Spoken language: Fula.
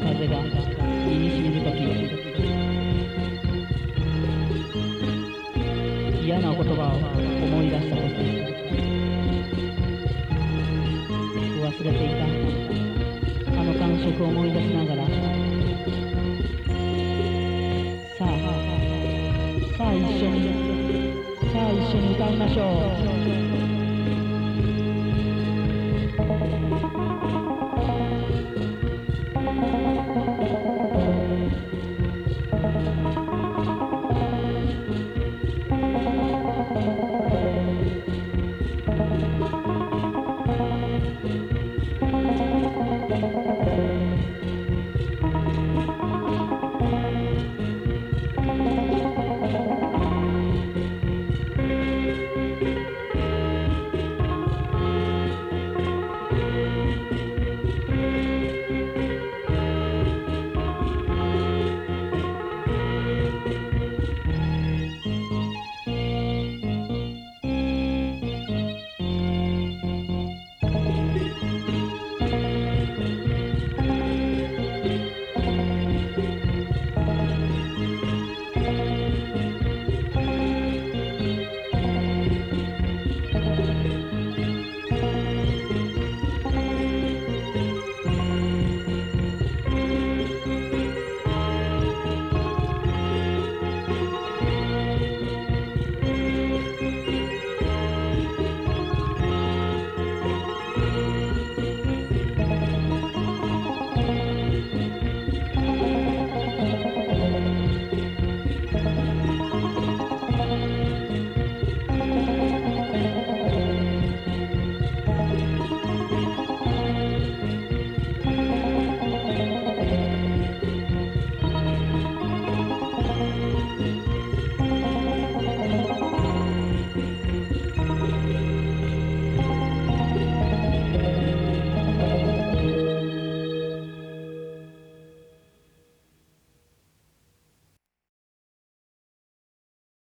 風が身に染みるとき、嫌な言葉を思い出したとき、忘れていたあの感触を思い出しながら、さあ一緒に歌いましょう。